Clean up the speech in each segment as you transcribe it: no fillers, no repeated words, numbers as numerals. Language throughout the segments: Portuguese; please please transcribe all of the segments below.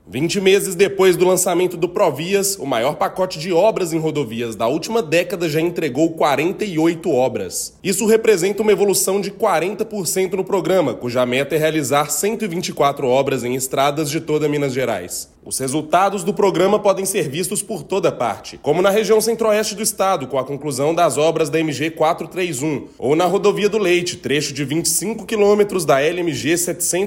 20 meses depois do lançamento do Provias, o maior pacote de obras em rodovias da última década já entregou 48 obras. Isso representa uma evolução de 40% no programa, cuja meta é realizar 124 obras em estradas de toda Minas Gerais. Os resultados do programa podem ser vistos por toda parte, como na região centro-oeste do estado, com a conclusão das obras da MG 431, ou na Rodovia do Leite, trecho de 25 quilômetros da LMG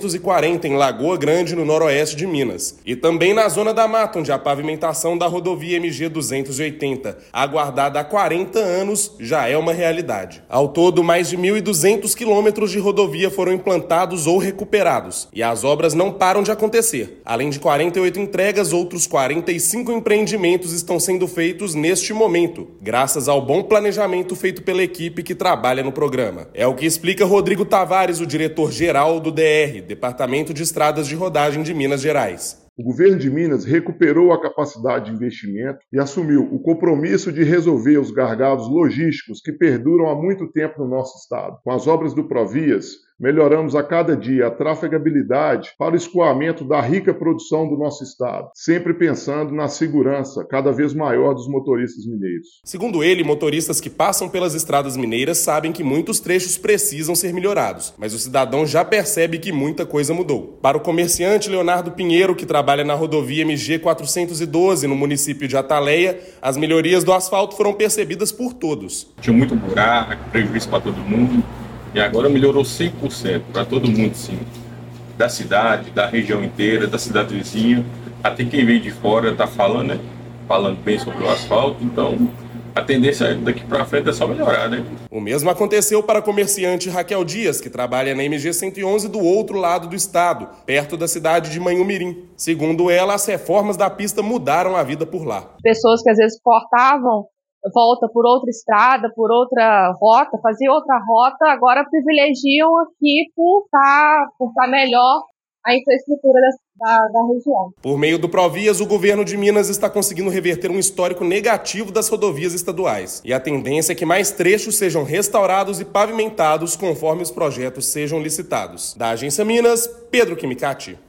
740 em Lagoa Grande, no noroeste de Minas. E também na Zona da Mata, onde a pavimentação da rodovia MG 280, aguardada há 40 anos, já é uma realidade. Ao todo, mais de 1.200 quilômetros de rodovia foram implantados ou recuperados, e as obras não param de acontecer. Além de 48 entregas, outros 45 empreendimentos estão sendo feitos neste momento, graças ao bom planejamento feito pela equipe que trabalha no programa. É o que explica Rodrigo Tavares, o diretor-geral do DR, Departamento de Estradas de Rodagem de Minas Gerais. O governo de Minas recuperou a capacidade de investimento e assumiu o compromisso de resolver os gargalos logísticos que perduram há muito tempo no nosso estado. Com as obras do Provias, melhoramos a cada dia a trafegabilidade para o escoamento da rica produção do nosso estado, sempre pensando na segurança cada vez maior dos motoristas mineiros. Segundo ele, motoristas que passam pelas estradas mineiras sabem que muitos trechos precisam ser melhorados, mas o cidadão já percebe que muita coisa mudou. Para o comerciante Leonardo Pinheiro, que trabalha na rodovia MG 412, no município de Ataleia, as melhorias do asfalto foram percebidas por todos. Tinha muito buraco, prejuízo para todo mundo. E agora melhorou 100% para todo mundo, sim. Da cidade, da região inteira, da cidade vizinha. Até quem veio de fora está falando, né? Falando bem sobre o asfalto. Então, a tendência daqui para frente é só melhorar, né? O mesmo aconteceu para a comerciante Raquel Dias, que trabalha na MG 111 do outro lado do estado, perto da cidade de Manhumirim. Segundo ela, as reformas da pista mudaram a vida por lá. Pessoas que às vezes cortavam volta por outra estrada, por outra rota, fazer outra rota, agora privilegiam aqui por estar melhor a infraestrutura da região. Por meio do Provias, o governo de Minas está conseguindo reverter um histórico negativo das rodovias estaduais. E a tendência é que mais trechos sejam restaurados e pavimentados conforme os projetos sejam licitados. Da Agência Minas, Pedro Kimikati.